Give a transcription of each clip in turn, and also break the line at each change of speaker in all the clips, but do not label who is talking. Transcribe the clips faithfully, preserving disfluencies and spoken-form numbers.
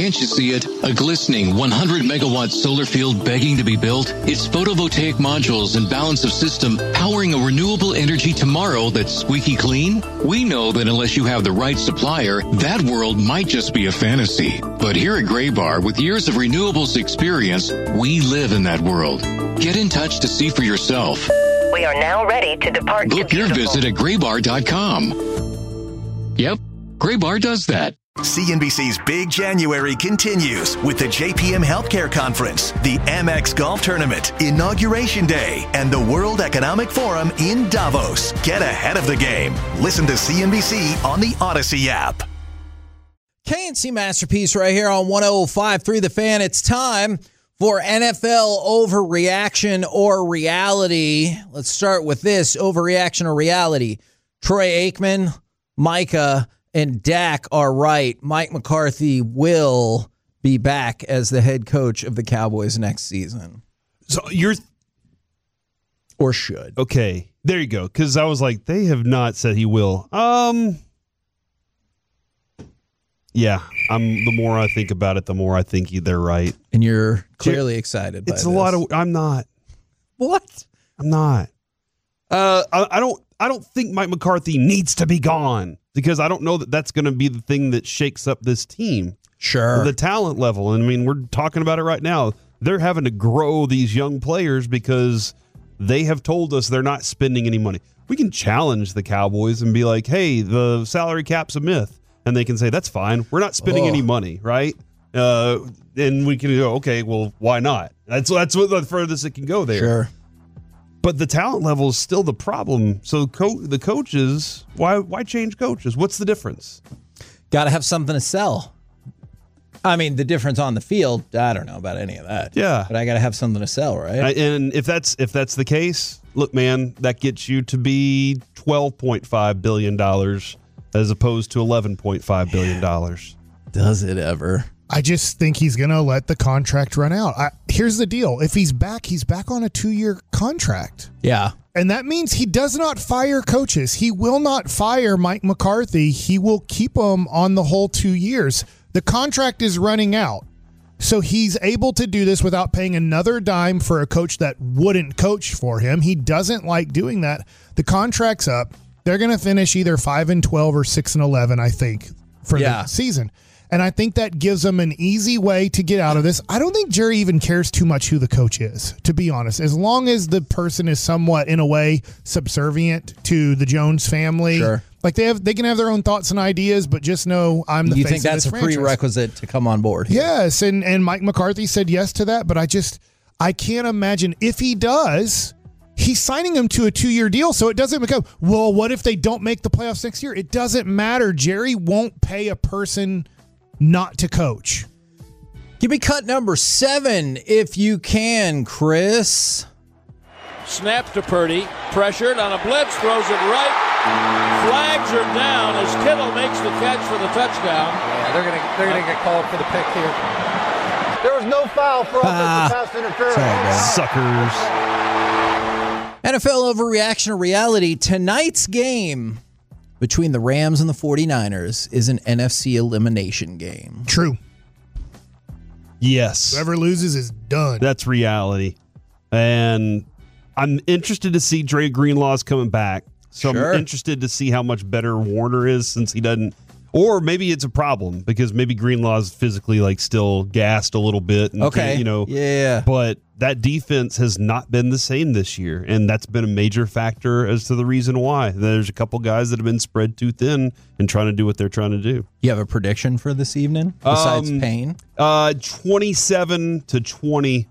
Can't you see it? A glistening one hundred megawatt solar field begging to be built? It's photovoltaic modules and balance of system powering a renewable energy tomorrow that's squeaky clean? We know that unless you have the right supplier, that world might just be a fantasy. But here at Graybar, with years of renewables experience, we live in that world. Get in touch to see for yourself.
We are now ready to depart.
Book your visit at graybar dot com. Yep, Graybar does that.
C N B C's Big January continues with the J P M Healthcare Conference, the Amex Golf Tournament, Inauguration Day, and the World Economic Forum in Davos. Get ahead of the game. Listen to C N B C on the Odyssey app.
K and C Masterpiece right here on one oh five point three The Fan. It's time for N F L overreaction or reality. Let's start with this, overreaction or reality. Troy Aikman, Micah, and Dak are right. Mike McCarthy will be back as the head coach of the Cowboys next season.
So you're...
Or should.
Okay, there you go. Because I was like, they have not said he will. Um... Yeah, I'm. The more I think about it, the more I think they're right.
And you're clearly excited by
It's
this.
a lot of... I'm not.
What?
I'm not. Uh, I, I don't. I don't think Mike McCarthy needs to be gone because I don't know that that's going to be the thing that shakes up this team.
Sure.
The talent level. And I mean, we're talking about it right now. They're having to grow these young players because they have told us they're not spending any money. We can challenge the Cowboys and be like, hey, the salary cap's a myth. And they can say, that's fine. We're not spending
oh.
any money, right? Uh, and we can go, okay, well, why not? That's, that's what the furthest it can go there.
Sure.
But the talent level is still the problem. So co- the coaches, why why change coaches? What's the difference?
Got to have something to sell. I mean, the difference on the field, I don't know about any of that.
Yeah.
But I got to have something to sell, right?
I, and if that's if that's the case, look, man, that gets you to be twelve point five billion dollars as opposed to eleven point five billion dollars.
Does it ever?
I just think he's going to let the contract run out. I, here's the deal. If he's back, he's back on a two-year contract.
Yeah.
And that means he does not fire coaches. He will not fire Mike McCarthy. He will keep him on the whole two years. The contract is running out. So he's able to do this without paying another dime for a coach that wouldn't coach for him. He doesn't like doing that. The contract's up. They're going to finish either five and twelve or six and eleven, I think, for
yeah.
the season. And I think that gives them an easy way to get out of this. I don't think Jerry even cares too much who the coach is, to be honest. As long as the person is somewhat, in a way, subservient to the Jones family.
Sure.
Like they have, they can have their own thoughts and ideas, but just know I'm the
you
face
think
of
that's
this
a
franchise.
prerequisite to come on board here?
Yes, and, and Mike McCarthy said yes to that, but I just, I can't imagine if he does, he's signing him to a two-year deal, so it doesn't become, well, what if they don't make the playoffs next year? It doesn't matter. Jerry won't pay a person not to coach.
Give me cut number seven if you can, Chris.
Snaps to Purdy, pressured on a blitz, throws it right. Flags are down as Kittle makes the catch for the touchdown.
Yeah, they're gonna they're gonna get called for the pick here. There was no foul for offensive
Ah,
pass interference.
Suckers.
N F L overreaction or reality. Tonight's game between the Rams and the forty-niners is an N F C elimination game.
True.
Yes.
Whoever loses is done.
That's reality. And I'm interested to see Dre Greenlaw's coming back. So
Sure.
I'm interested to see how much better Warner is since he doesn't. Or maybe it's a problem because maybe Greenlaw's physically like still gassed a little bit. And
Okay.
can't, you know.
Yeah.
But that defense has not been the same this year. And that's been a major factor as to the reason why. There's a couple guys that have been spread too thin and trying to do what they're trying to do.
You have a prediction for this evening besides
Um,
Payne?
Uh, twenty-seven to twenty.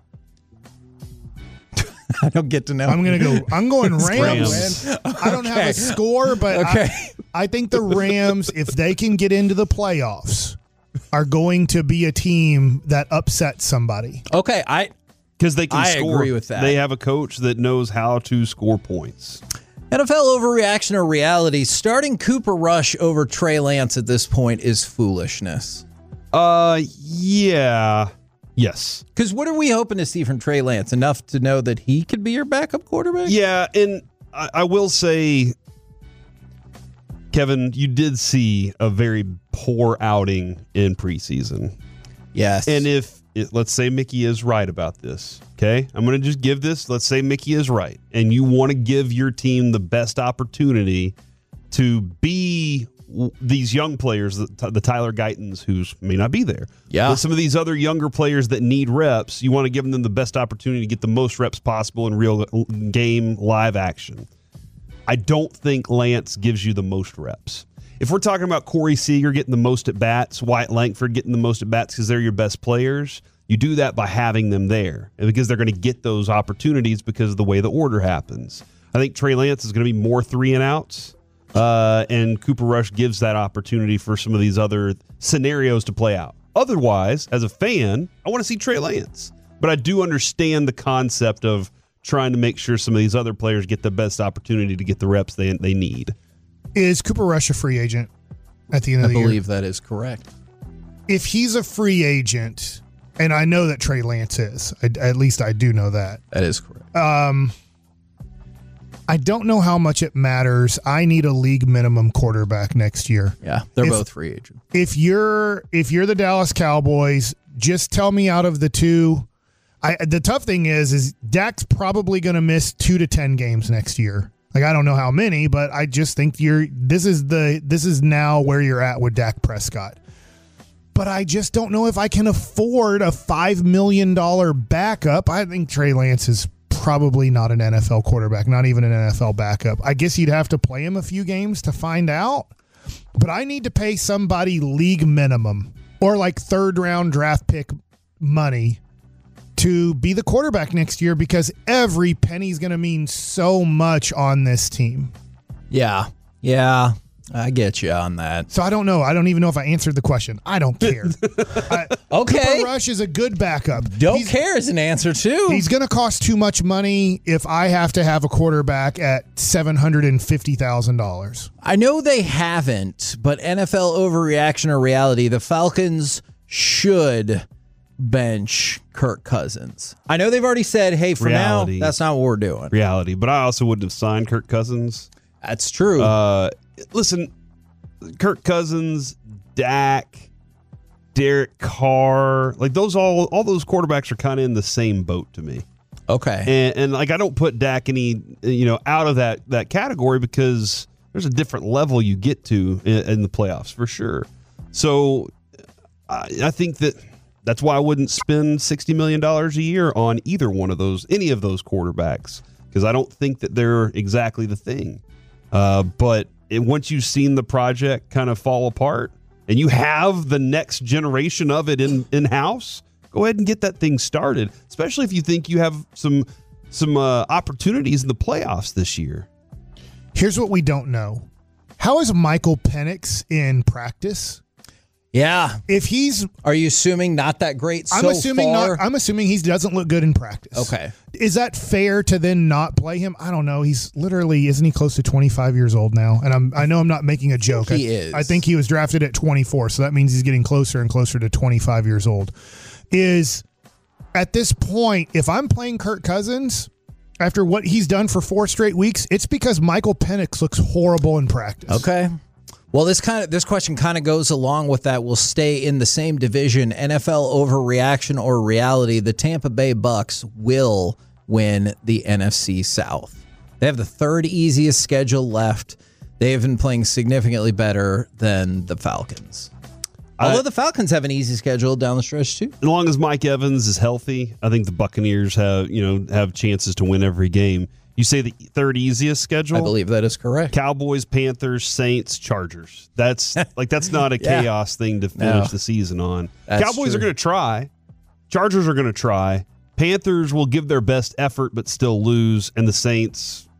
I don't get to know.
I'm gonna go. I'm going Rams.
Rams.
I don't have a score, but
Okay.
I, I think the Rams, if they can get into the playoffs, are going to be a team that upsets somebody.
Okay, I
Because they can
I
score.
agree with that.
They have a coach that knows how to score points.
N F L overreaction or reality. Starting Cooper Rush over Trey Lance at this point is foolishness.
Uh, yeah. Yes.
Because what are we hoping to see from Trey Lance? Enough to know that he could be your backup quarterback?
Yeah, and I, I will say, Kevin, you did see a very poor outing in preseason.
Yes.
And if, it, let's say Mickey is right about this, okay? I'm going to just give this. Let's say Mickey is right, and you want to give your team the best opportunity to be these young players, the, the Tyler Guytons, who may not be there.
Yeah.
But some of these other younger players that need reps, you want to give them the best opportunity to get the most reps possible in real game live action. I don't think Lance gives you the most reps. If we're talking about Corey Seager getting the most at bats, Wyatt Langford getting the most at bats because they're your best players, you do that by having them there and because they're going to get those opportunities because of the way the order happens. I think Trey Lance is going to be more three and outs. Uh, and Cooper Rush gives that opportunity for some of these other scenarios to play out. Otherwise, as a fan, I want to see Trey Lance. But I do understand the concept of trying to make sure some of these other players get the best opportunity to get the reps they they need.
Is Cooper Rush a free agent at the end of
I
the year?
believe that is correct.
If he's a free agent, and I know that Trey Lance is, I, at least I do know that.
That is correct.
Um, I don't know how much it matters. I need a league minimum quarterback next year.
Yeah, they're
if,
both free agents.
If you're if you're the Dallas Cowboys, just tell me out of the two. I the tough thing is is Dak's probably going to miss two to ten games next year. Like I don't know how many, but I just think you're this is the this is now where you're at with Dak Prescott. But I just don't know if I can afford a five million dollars backup. I think Trey Lance is probably not an N F L quarterback, not even an N F L backup. I guess you'd have to play him a few games to find out. But I need to pay somebody league minimum or like third round draft pick money to be the quarterback next year because every penny's going to mean so much on this team.
Yeah. Yeah. I get you on that.
So I don't know. I don't even know if I answered the question. I don't care. I,
Okay.
Cooper Rush is a good backup.
Don't
He's-
care is an answer, too.
He's going to cost too much money if I have to have a quarterback at seven hundred fifty thousand dollars.
I know they haven't, but N F L overreaction or reality, the Falcons should bench Kirk Cousins. I know they've already said, hey, for
Reality.
now, that's not what we're doing.
Reality. But I also wouldn't have signed Kirk Cousins.
That's true.
Uh, listen, Kirk Cousins, Dak, Derek Carr, like those all all those quarterbacks are kind of in the same boat to me.
okay.
And, and like I don't put Dak any you know out of that that category because there's a different level you get to in, in the playoffs for sure. So I, I think that that's why I wouldn't spend sixty million dollars a year on either one of those, any of those quarterbacks, because I don't think that they're exactly the thing. Uh, but it, once you've seen the project kind of fall apart and you have the next generation of it in, in-house, go ahead and get that thing started, especially if you think you have some some uh, opportunities in the playoffs this year.
Here's what we don't know. How is Michael Penix in practice?
Yeah.
If he's
Are you assuming not that great so
I'm assuming
far?
not I'm assuming he doesn't look good in practice.
Okay.
Is that fair to then not play him? I don't know. He's literally isn't he close to twenty-five years old now? And I'm I know I'm not making a joke.
He
I,
is.
I think he was drafted at twenty-four, so that means he's getting closer and closer to twenty-five years old. Is at this point, if I'm playing Kirk Cousins after what he's done for four straight weeks, it's because Michael Penix looks horrible in practice.
Okay. Well, this kind of this question kind of goes along with that. We'll stay in the same division. N F L overreaction or reality? The Tampa Bay Bucks will win the N F C South. They have the third easiest schedule left. They have been playing significantly better than the Falcons. Although
I-
the Falcons have an easy schedule down the stretch too.
As long as Mike Evans is healthy, I think the Buccaneers have you know have chances to win every game. You say the third easiest schedule?
I believe that is correct.
Cowboys, Panthers, Saints, Chargers. That's like that's not a
Yeah.
chaos thing to finish
No.
the season on.
That's
Cowboys
true.
are going to try. Chargers are going to try. Panthers will give their best effort but still lose, and the Saints,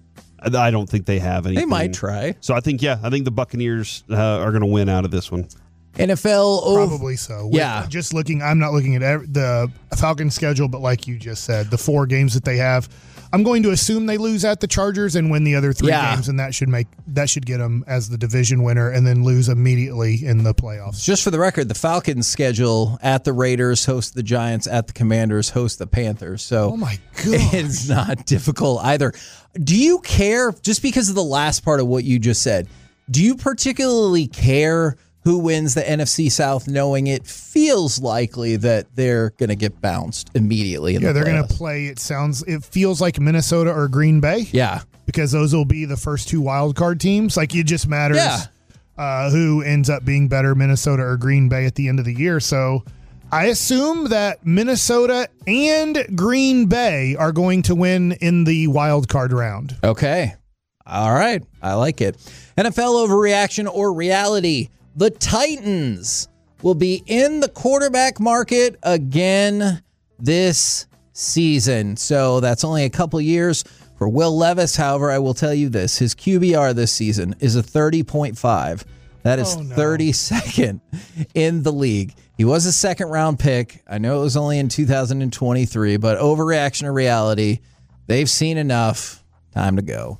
I I don't think they have anything.
They might try.
So I think yeah, I think the Buccaneers uh, are going to win out of this one.
N F L over.
Probably so. With-
Yeah.
Just looking, I'm not looking at ev- the Falcons schedule, but like you just said, the four games that they have, I'm going to assume they lose at the Chargers and win the other three
Yeah.
games, and that should make that should get them as the division winner, and then lose immediately in the playoffs.
Just for the record, the Falcons schedule at the Raiders, host the Giants, at the Commanders, host the Panthers. So
Oh my god!
it's not difficult either. Do you care, just because of the last part of what you just said, do you particularly care who wins the N F C South, knowing it feels likely that they're going to get bounced immediately. In
yeah,
the
they're going
playoffs.
to play. It sounds, it feels like Minnesota or Green Bay.
Yeah.
Because those will be the first two wild card teams. Like, it just matters
Yeah.
uh, who ends up being better, Minnesota or Green Bay at the end of the year. So I assume that Minnesota and Green Bay are going to win in the wild card round.
Okay. All right. I like it. N F L overreaction or reality. The Titans will be in the quarterback market again this season. So that's only a couple years for Will Levis. However, I will tell you this. His Q B R this season is a thirty point five. That is
Oh, no.
thirty-second in the league. He was a second round pick. I know it was only in two thousand twenty-three, but overreaction or reality, they've seen enough. Time to go.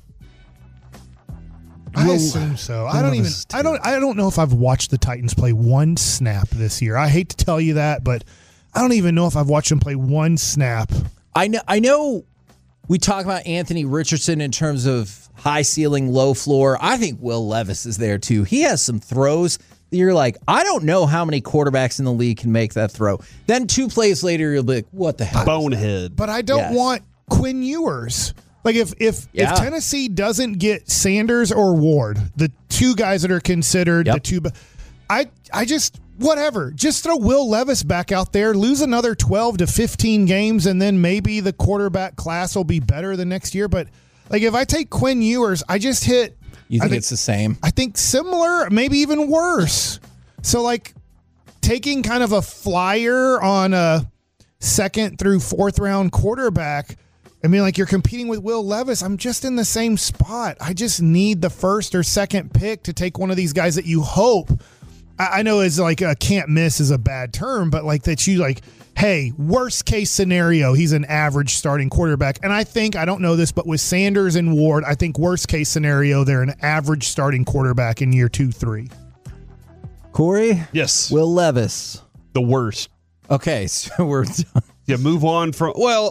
I
Will-
assume so. I don't
Levis
even.
is
I don't. I don't know if I've watched the Titans play one snap this year. I hate to tell you that, but I don't even know if I've watched them play one snap.
I know. I know. We talk about Anthony Richardson in terms of high ceiling, low floor. I think Will Levis is there too. He has some throws that you're like, I don't know how many quarterbacks in the league can make that throw. Then two plays later, you'll be like, what the hell?
Bonehead.
But I don't
Yes.
want Quinn Ewers. Like if if
Yeah.
if Tennessee doesn't get Sanders or Ward, the two guys that are considered
Yep.
the two, I I just whatever, just throw Will Levis back out there, lose another twelve to fifteen games, and then maybe the quarterback class will be better the next year. But like if I take Quinn Ewers, I just hit.
You
I
think it's the same?
I think similar, maybe even worse. So like taking kind of a flyer on a second through fourth round quarterback. I mean, like you're competing with Will Levis. I'm just in the same spot. I just need the first or second pick to take one of these guys that you hope. I, I know it's like a can't miss is a bad term, but like that you like, hey, worst case scenario, he's an average starting quarterback. And I think, I don't know this, but with Sanders and Ward, I think worst case scenario, they're an average starting quarterback in year two, three.
Corey?
Yes.
Will Levis.
The worst.
Okay, so we're done.
Yeah, move on from. Well,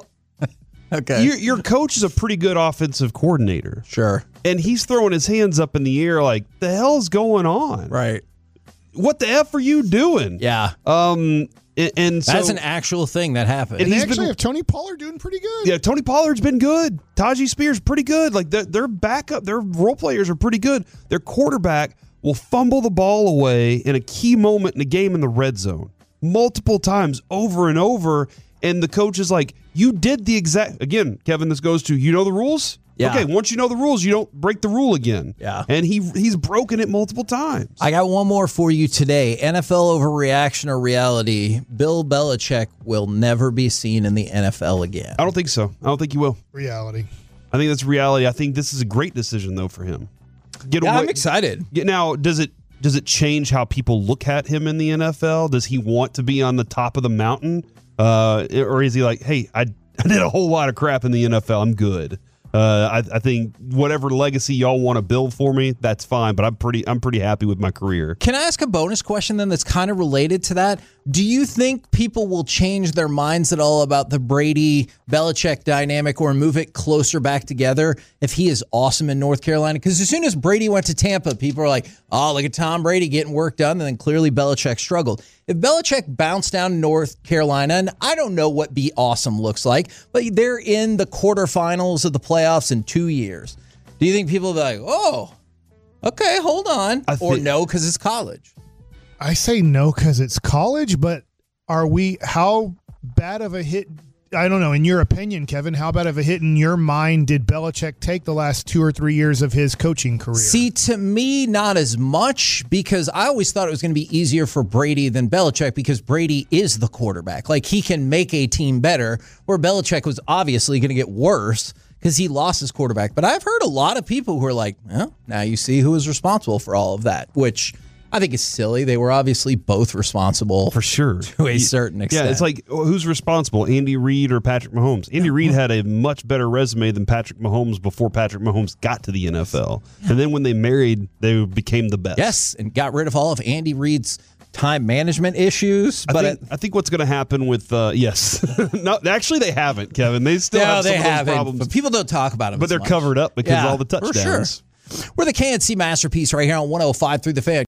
Okay.
your, your coach is a pretty good offensive coordinator.
Sure.
And he's throwing his hands up in the air like, the hell's going on?
Right.
What the F are you doing?
Yeah.
Um, and, and so.
That's an actual thing that happened.
And
And they
he's
actually
been-
have Tony Pollard doing pretty good.
Yeah, Tony Pollard's been good. Taji Spears pretty good. Like their, their backup, their role players are pretty good. Their quarterback will fumble the ball away in a key moment in a game in the red zone multiple times over and over. And the coach is like, you did the exact, again, Kevin, this goes to, you know the rules?
Yeah.
Okay, once you know the rules, you don't break the rule again.
Yeah.
And he he's broken it multiple times.
I got one more for you today. N F L overreaction or reality. Bill Belichick will never be seen in the N F L again.
I don't think so. I don't think he will.
Reality.
I think that's reality. I think this is a great decision, though, for him. Get
Yeah,
away.
I'm excited.
Yeah, now, does it does it change how people look at him in the N F L? Does he want to be on the top of the mountain? Uh, or is he like, hey, I, I did a whole lot of crap in the N F L. I'm good. Uh, I, I think whatever legacy y'all want to build for me, that's fine. But I'm pretty I'm pretty happy with my career.
Can I ask a bonus question then that's kind of related to that? Do you think people will change their minds at all about the Brady-Belichick dynamic or move it closer back together if he is awesome in North Carolina? Because as soon as Brady went to Tampa, people are like, oh, look at Tom Brady getting work done, and then clearly Belichick struggled. If Belichick bounced down to North Carolina, and I don't know what be awesome looks like, but they're in the quarterfinals of the playoffs in two years. Do you think people will be like, oh, okay, hold on,
I
or
thi-
no, because it's college?
I say no because it's college, but are we, how bad of a hit, I don't know, in your opinion, Kevin, how bad of a hit in your mind did Belichick take the last two or three years of his coaching career?
See, to me, not as much, because I always thought it was going to be easier for Brady than Belichick because Brady is the quarterback. Like, he can make a team better, where Belichick was obviously going to get worse because he lost his quarterback. But I've heard a lot of people who are like, well, now you see who was responsible for all of that, which I think is silly. They were obviously both responsible
For sure.
to a certain extent.
Yeah, it's like, who's responsible, Andy Reid or Patrick Mahomes? Andy Reid had a much better resume than Patrick Mahomes before Patrick Mahomes got to the N F L. And then when they married, they became the best.
yes, and got rid of all of Andy Reid's time management issues.
I
But
think,
it,
I think what's going to happen with, uh, yes. no, actually, they haven't, Kevin. They still
no,
have some
they
of those
haven't.
problems.
But people don't talk about them.
But
as
they're
much.
covered up because
Yeah,
of all the
for
touchdowns.
sure. We're the K N C Masterpiece right here on one oh five through the Fan.